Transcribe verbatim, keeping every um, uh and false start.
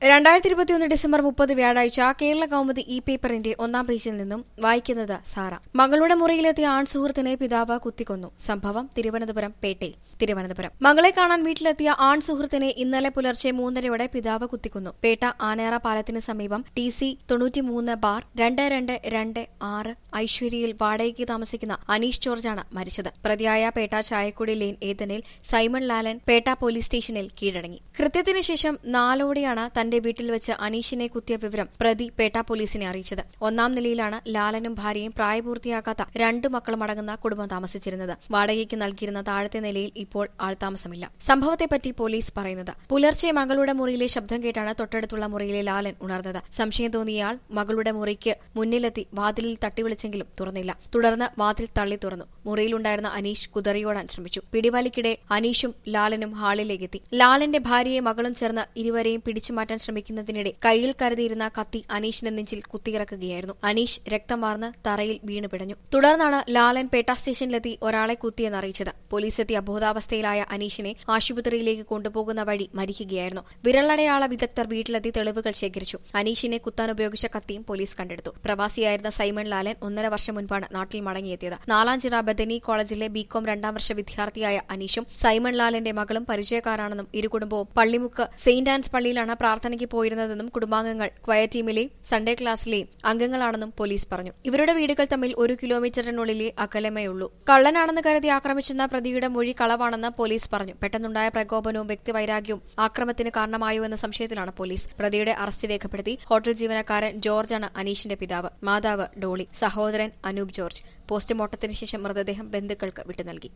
രണ്ടായിരത്തി ഇരുപത്തിയൊന്ന് ഡിസംബർ മുപ്പത് വ്യാഴാഴ്ച കേരള കൗമുദി ഇ പേപ്പറിന്റെ ഒന്നാം പേജിൽ നിന്നും വായിക്കുന്നത് സാറ. മകളുടെ മുറിയിലെത്തിയ ആൺ സുഹൃത്തിനെ പിതാവ് കുത്തിക്കൊന്നു. സംഭവം തിരുവനന്തപുരം പേട്ടയിൽ. തിരുവനന്തപുരം മകളെ കാണാൻ വീട്ടിലെത്തിയ ആൺ സുഹൃത്തിനെ ഇന്നലെ പുലർച്ചെ മൂന്നരയോടെ പിതാവ് കുത്തിക്കൊന്നു. പേട്ട ആനേറ പാലത്തിന് സമീപം ടി സി തൊണ്ണൂറ്റിമൂന്ന് ബാർ രണ്ട് രണ്ട് രണ്ട് ആറ് ഐശ്വര്യയിൽ വാടകയ്ക്ക് താമസിക്കുന്ന അനീഷ് ജോർജാണ് മരിച്ചത്. പ്രതിയായ പേട്ട ചായക്കുടി ലെയ്ൻ ഏതനിൽ സൈമൺ ലാലൻ പേട്ട പോലീസ് സ്റ്റേഷനിൽ കീഴടങ്ങി. കൃത്യത്തിന് ശേഷം നാലോടെയാണ് തന്റെ വീട്ടിൽ വെച്ച് അനീഷിനെ കുത്തിയ വിവരം പ്രതി പേട്ട പോലീസിനെ അറിയിച്ചത്. ഒന്നാം നിലയിലാണ് ലാലനും ഭാര്യയും പ്രായപൂർത്തിയാകാത്ത രണ്ടു മക്കളും അടങ്ങുന്ന കുടുംബം താമസിച്ചിരുന്നത്. വാടകയ്ക്ക് നൽകിയിരുന്ന താഴത്തെ നിലയിൽ ഇപ്പോൾ ആൾതാമസമില്ല. സംഭവത്തെപ്പറ്റി പോലീസ് പറയുന്നത്: പുലർച്ചെ മകളുടെ മുറിയിലെ ശബ്ദം കേട്ടാണ് തൊട്ടടുത്തുള്ള മുറിയിലെ ലാലൻ ഉണർന്നത്. സംശയം തോന്നിയയാൾ മകളുടെ മുറിക്ക് മുന്നിലെത്തി വാതിലിൽ തട്ടിവിളിച്ചെങ്കിലും തുറന്നില്ല. തുടർന്ന് വാതിൽ തള്ളി തുറന്നു. മുറിയിലുണ്ടായിരുന്ന അനീഷ് കുതറിയോടാൻ ശ്രമിച്ചു. പിടിവലിക്കിടെ അനീഷും ലാലനും ഹാളിലേക്കെത്തി. ലാലന്റെ ഭാര്യയെ മകളും ചേർന്ന് ഇരുവരെയും പിടിച്ചുമാറ്റാൻ ശ്രമിക്കുന്നതിനിടെ കയ്യിൽ കരുതിയിരുന്ന കത്തി അനീഷിന്റെ നെഞ്ചിൽ കുത്തിയിറക്കുകയായിരുന്നു. അനീഷ് രക്തം വാർന്ന് തറയിൽ വീണു പിടഞ്ഞു. തുടർന്നാണ് ലാലൻ പേട്ട സ്റ്റേഷനിലെത്തി ഒരാളെ കുത്തിയെന്ന് അറിയിച്ചത്. പോലീസെത്തിയ അബോധാവസ്ഥയിലായ അനീഷിനെ ആശുപത്രിയിലേക്ക് കൊണ്ടുപോകുന്ന വഴി മരിക്കുകയായിരുന്നു. വിരലടയാള വിദഗ്ധർ വീട്ടിലെത്തി തെളിവുകൾ ശേഖരിച്ചു. അനീഷിനെ കുത്താൻ ഉപയോഗിച്ച കത്തിയും പോലീസ് കണ്ടെടുത്തു. പ്രവാസിയായിരുന്ന സൈമൺ ലാലൻ ഒന്നര വർഷം മുൻപാണ് നാട്ടിൽ മടങ്ങിയെത്തിയത്. നാലാഞ്ചിറ ബദനി കോളേജിലെ ബികോം രണ്ടാം വർഷ വിദ്യാർത്ഥിയായ അനീഷും സൈമൺ ലാലന്റെ മകളും പരിചയക്കാരാണെന്നും ഇരുകുടുംബവും പള്ളിമുക്ക് സെയിന്റ് ആൻസ് പള്ളിയിലാണ് പ്രാർത്ഥനയ്ക്ക് പോയിരുന്നതെന്നും കുടുംബാംഗങ്ങൾ ക്വയർ ടീമിലെയും സൺഡേ ക്ലാസിലെയും അംഗങ്ങളാണെന്നും പോലീസ് പറഞ്ഞു. ഇവരുടെ വീടുകൾ തമ്മിൽ ഒരു കിലോമീറ്ററിനുള്ളിലെ അകലമേയുള്ളൂ. കള്ളനാണെന്ന് കരുതി ആക്രമിച്ചെന്ന പ്രതിയുടെ മൊഴി കളവാണെന്ന് പോലീസ് പറഞ്ഞു. പെട്ടെന്നുണ്ടായ പ്രകോപനവും വ്യക്തിവൈരാഗ്യവും ആക്രമണത്തിന് കാരണമായോ എന്ന സംശയത്തിലാണ് പോലീസ്. പ്രതിയുടെ അറസ്റ്റ് രേഖപ്പെടുത്തി. ഹോട്ടൽ ജീവനക്കാരൻ ജോർജാണ് അനീഷിന്റെ പിതാവ്. മാതാവ് ഡോളി. സഹോദരൻ അനൂപ് ജോർജ്. പോസ്റ്റ്മോർട്ടത്തിന് ശേഷം മൃതദേഹം ബന്ധുക്കൾക്ക് വിട്ടു നൽകി.